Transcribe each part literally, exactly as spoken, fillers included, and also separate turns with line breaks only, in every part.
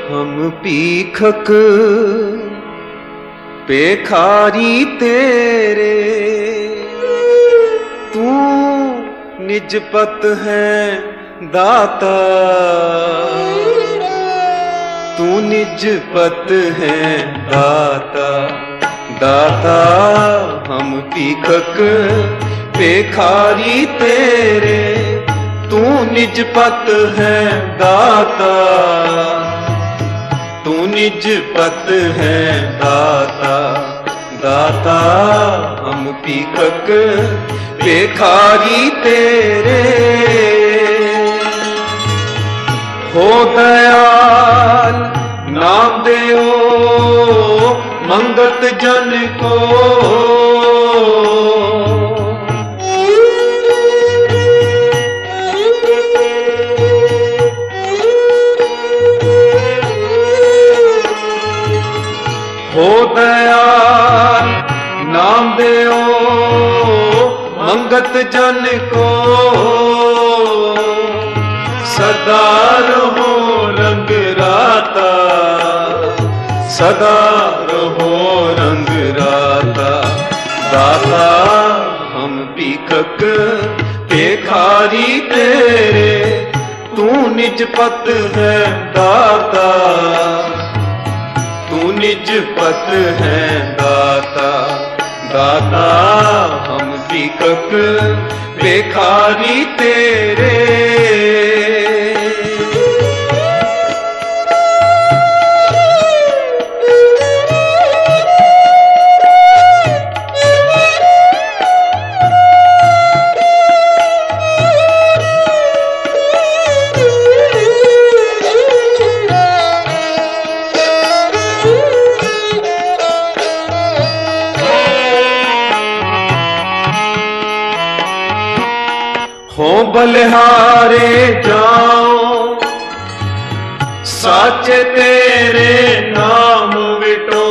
हम पीखक पेखारी तेरे, तू निजपत है दाता, तू निजपत है दाता। दाता हम पीखक पेखारी तेरे, तू निजपत है दाता, तू निजपत है दाता। दाता हम पीखक पेखारी तेरे, हो दयाल नाम देओ मंगत जन को, हो दयाल नाम देओ मंगत जन को। सदा रहो रंग राता, सदा रहो रंग राता। दाता हम पीखक पेखारी तेरे, तू निजपत है दाता, तू निजपत है दाता। दाता हम पीखक पेखारी तेरे, हो बलिहारे जाओ साचे तेरे नाम विटो,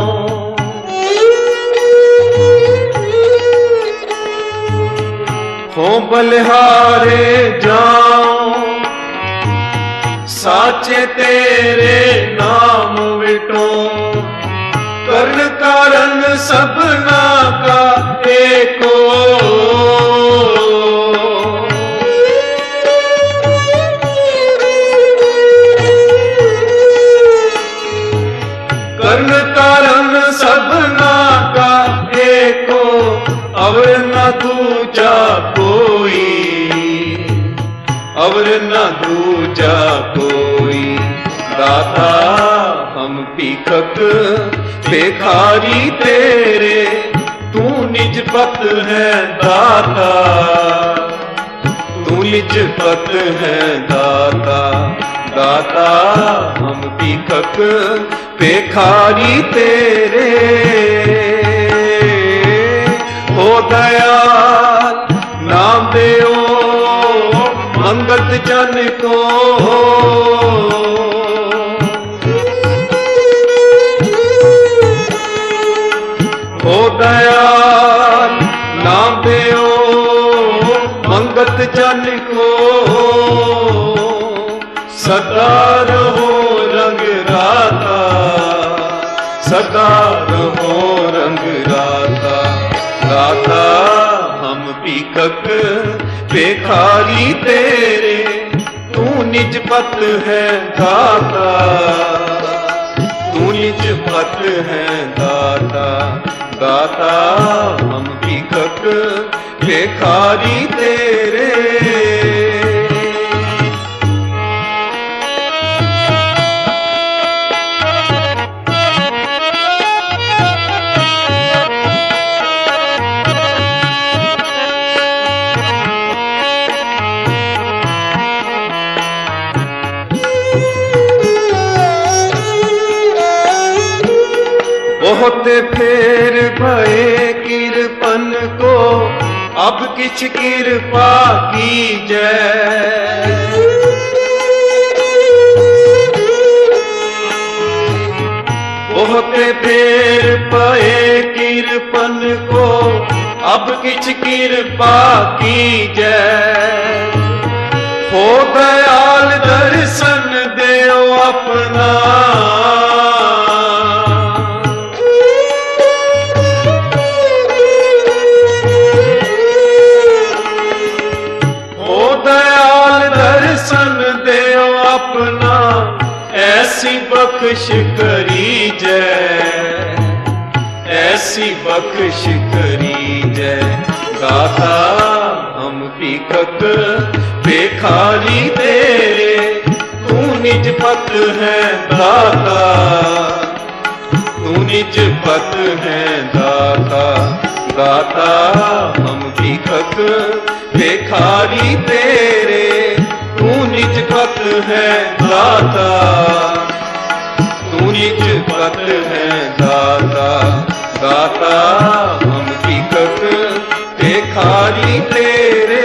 हो बलिहारे जाओ साचे तेरे नाम विटो। कर्ण कारण सबना का एको, कर्ण कारण सबना का एको, अवर न दूजा कोई, अवर न दूजा कोई। दाता हम पीखक पेखारी तेरे, तू निजपत है दाता, तू निजपत है दाता। दाता हम पीखक पेखारी तेरे, हो दयाल नाम देओ मंगत जन को। हो दयाल नाम देओ मंगत जन को। सदा रहो रंग राता, सदा रहो रंग राता। दाता हम पीखक पेखारी तेरे, तू निजपत है दाता, तू निजपत है दाता। दाता हम पीखक पेखारी तेरे, बहुत फेर भये किरपन को, अब किछ कृपा कीजै। बहुत फेर भये किरपन को, अब किछ कृपा कीजै। हो दयाल दर्शन दे देओ अपना। ओ दयाल दर्शन देओ अपना, ऐसी बख्श करी जय, ऐसी बख्श करी जय। गाथा हम भीखक भिखारी तेरे, तू निज पत है दाता, तू निज पत है दाता। दाता हम भीखक भिखारी तेरे, तू निज पत है दाता, तू निज पत है दाता। दाता हम भीखक भिखारी तेरे।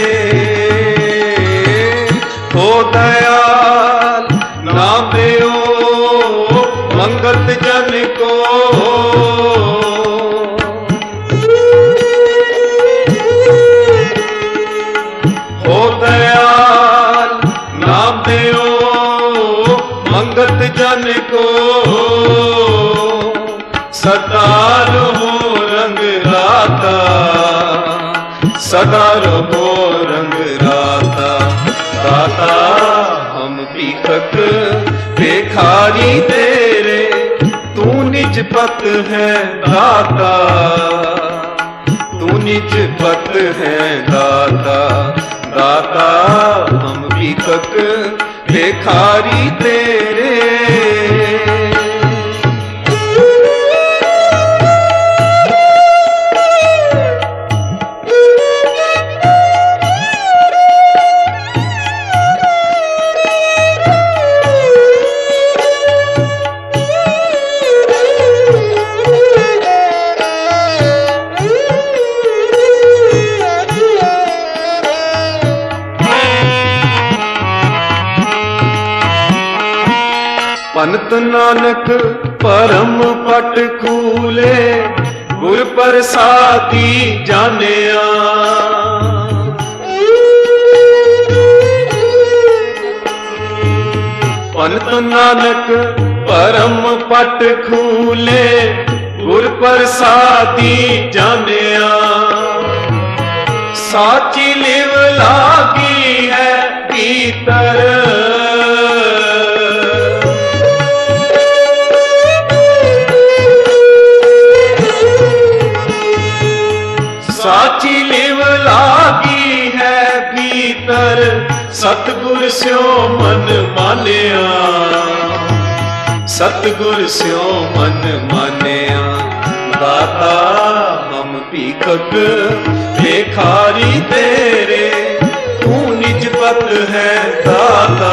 हो दयाल नाम देओ मंगत जन को, हो दयाल नाम देओ मंगत जन को। सदा रहो रंग राता, सदा रहो रंग राता। दाता हम भीखक भिखारी तेरे, तू निज पत है दाता, तू निज पत है दाता। दाता हम भीखक भिखारी तेरे। पंत नानक परम पट खूले, गुर प्रसादी जानिया। पंत नानक परम पट खूले, गुर प्रसादी जानिया। साची लिव लागी है भीतर, साची लिव लागी है भीतर। सतगुर स्यो मन मानिया, सतगुर स्यो मन मानिया। दाता हम भीखक भिखारी तेरे, तू निज पत है दाता,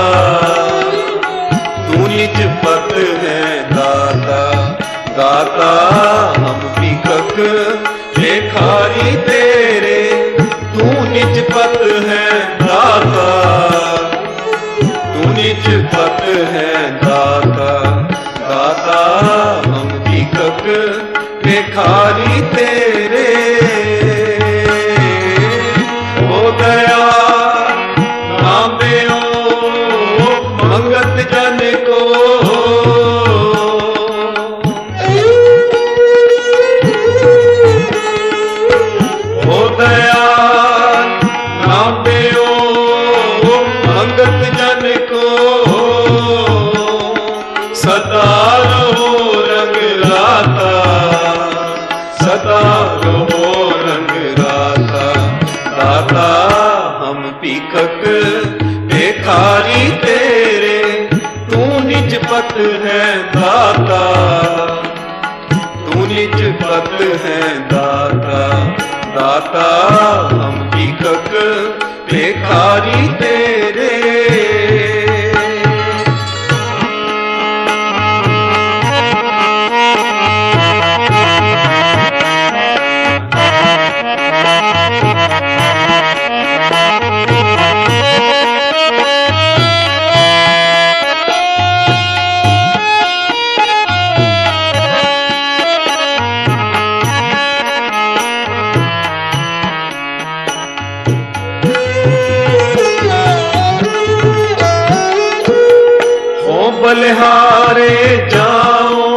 तू निज पत है दाता। दाता हम भीखक भिखारी तेरे, तू निज पत है दाता, तू निज पत है दाता। दाता हम भीखक भिखारी तेरे। हो दया नाम देओ मंगत जन को, हो दयाल नाम देओ मंगत जन को। सदा रहो रंग राता, सदा रहो रंग राता। दाता हम भीखक भिखारी तेरे, तू निज पत है दाता, तू निज पत है दाता। दाता हम भीखक भिखारी तेरे। बलिहारे जाओ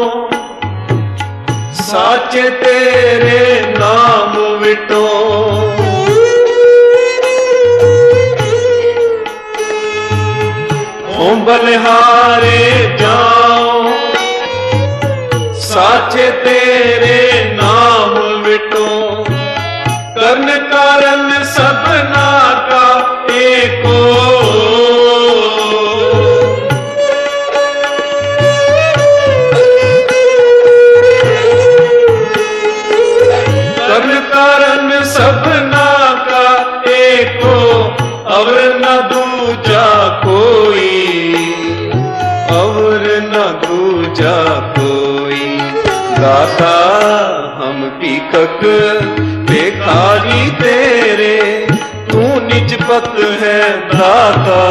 साचे तेरे नाम विटो। ओ बलिहारे जाओ साचे तेरे नाम विटो। कर्ण कारण सबना का एको। कर्ण कारण सबना का एको, और न दूजा कोई, और न दूजा कोई। दाता हम पीकक भिखारी तेरे, तू निज पत है दाता,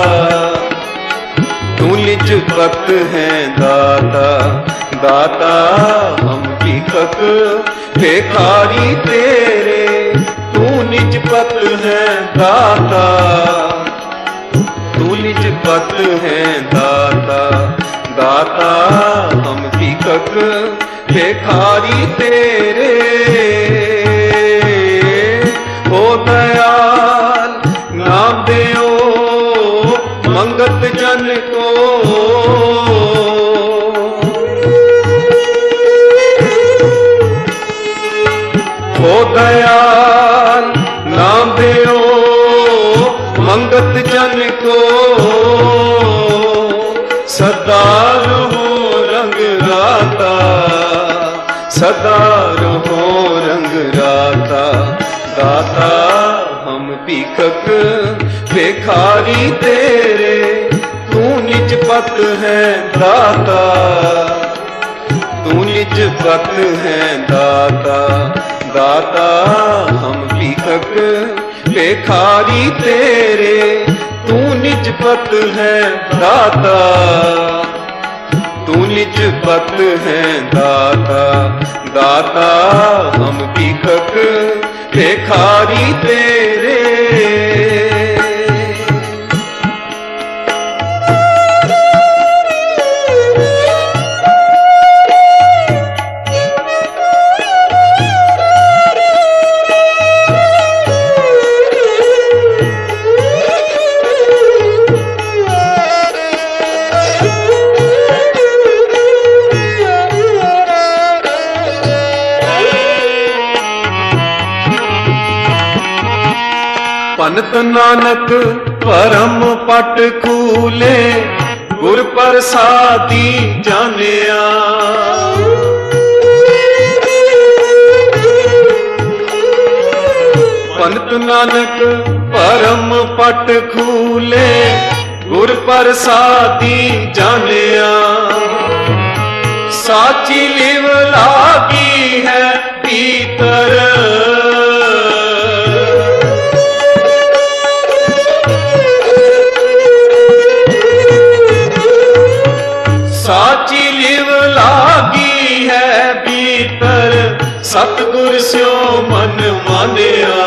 तू निज पत है दाता। दाता हम पीकक भिखारी तेरे, तू निज पत है दाता, तू निज पत है दाता। दाता हम पीकक भिखारी तेरे। ओ दयाल नाम देओ मंगत जन को। ओ दयाल नाम देओ मंगत जन को। सदा रहो रंग राता, सदा रहो रंग राता। दाता हम पीकक भिखारी तेरे, तू निज पत है दाता, तू निज पत है दाता। दाता हम पीकक भिखारी तेरे, तू निज पत है दाता, तू निज पत है दाता। दाता हम पीकक भिखारी तेरे। पंत नानक परम पट खूले, गुर प्रसादी जानिया। पंत नानक परम पट खूले, गुर प्रसादी जानिया। साची लिव लागी है भीतर, साची लिव लागी है भीतर। सतगुर स्यो मन मानिया,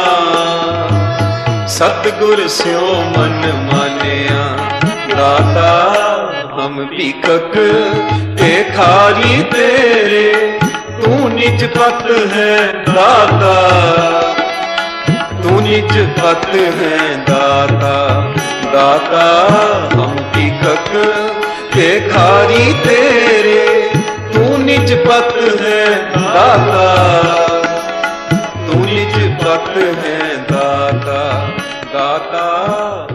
सतगुर स्यो मन मानिया। दाता हम पीकक भिखारी तेरे, तू निज पत है दाता, तू निज पत है दाता। दाता हम पीकक भिखारी तेरे, तू निज पत है दाता, तू निज पत है दाता। दाता